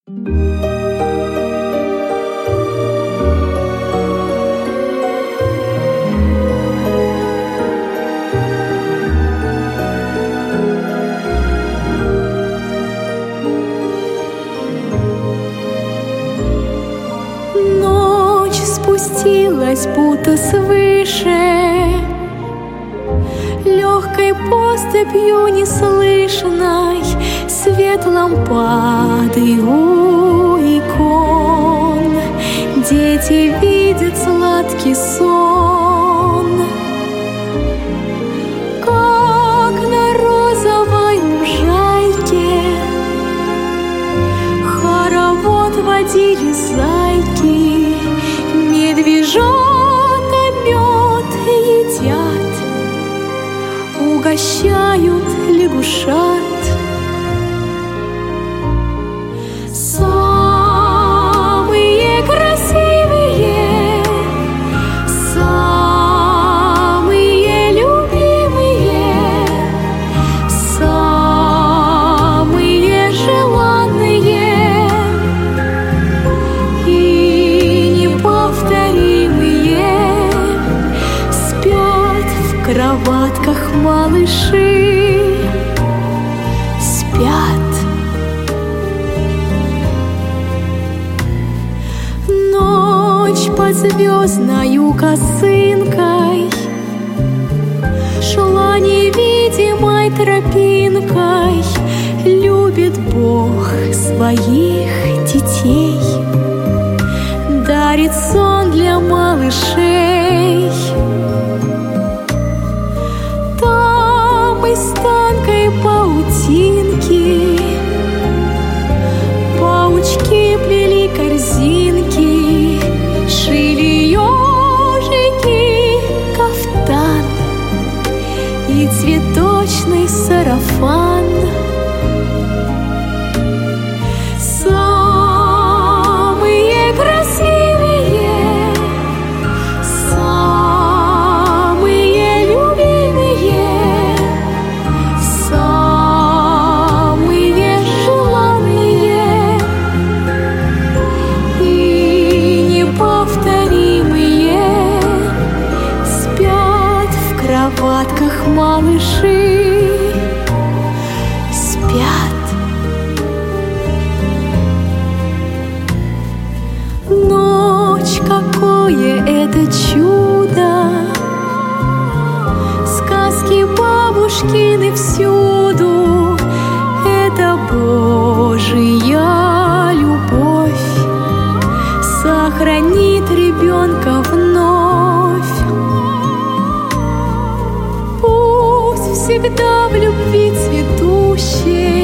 Ночь спустилась будто свыше, легкой поступью неслышной, свет лампады у икон. Дети видят сладкий сон, как на розовой лужайке хоровод водили зайки, медвежата мед едят, угощают лягушат. Самые красивые, самые любимые, самые желанные и неповторимые спят в кроватках малыши, спят. Ночь под звездною косынкой шла невидимой тропинкой. Любит Бог своих детей, дарит сон для малышей. Там из тонкой паутинки паучки плели корзинки, шили ежики кафтан и цветочный сарафан. Самые красивые, самые любимые, самые желанные и неповторимые спят в кроватках малыши, спят. Ночь, какое это чудо! Сказки бабушкины всюду. Это Божья любовь сохранит ребенка вновь. Пусть всегда в любви цветущей